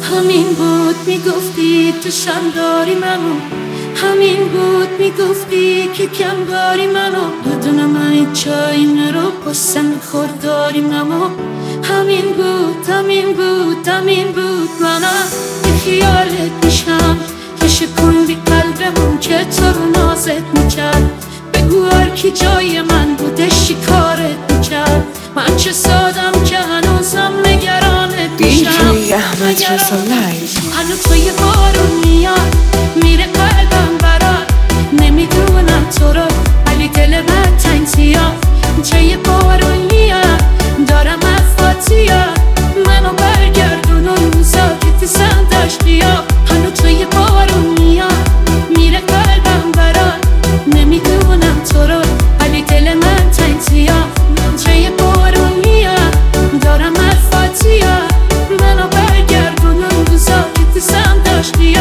همین بود میگفتی تو شم داری منو، همین بود میگفتی که کم داری منو. بدونم این چای نرو بسن خورداری منو. همین بود همین بود همین بود. منم به خیالت میشم که شکوندی قلبمون که تو رو نازت میکرد. بگو هرکی جای من بودش شکارت میکرد. من چه سادم که هنوزم نگرانت میشم. DJ احمد رضا لایو. هنوز توی بارون میاد میره قلبم برات. نمیدونم تو رو ولی دل من تنگ زیاد. توی بارون میاد دارم افات زیاد. منو برگردون اون روزا که تو زن داشتی. هنوز توی بارون میاد میره قلبم برات. نمیدونم تو رو ولی دل من تنگ زیاد. توی بارون میاد دارم افات زیاد. منو برگردون اون روزا که تو زن داشتی.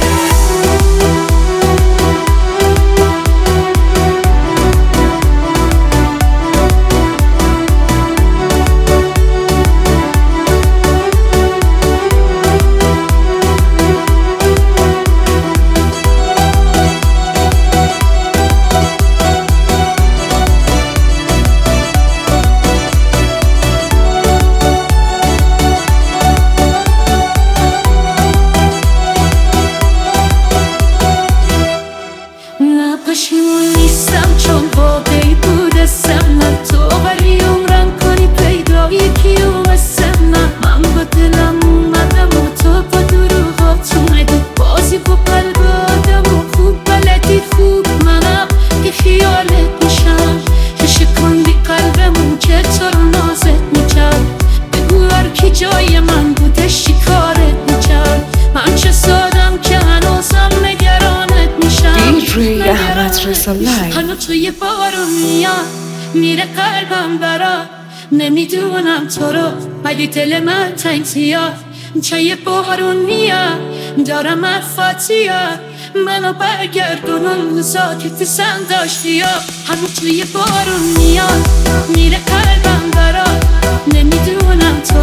پشیمون نیستم چون واقعی بود اسم نه تو، ولی عمرم کنی پیدا یکی و اسم نه. من با دلم اومدم و تو با دروغات اومدی. بازی با قلب آدم و خوب بلدی خوب. منم که خیالت میشم که شکندی قلبمون که تو رو نازت میکرد. بگو هرکی جای من بودش شکارت میکرد. من چه سادم که هنوزم نگرانت میشم. DJ احمد رضا لایو. هنوز توی بارون میاد میره قلبم برات. نمیدونم تو رو ولی دل من تنگ زیاد. توی بارون میاد دارم افات زیاد. منو برگردون اون روزا که تو زن داشتی. هنوز توی بارون میاد میره قلبم برات. نمیدونم تو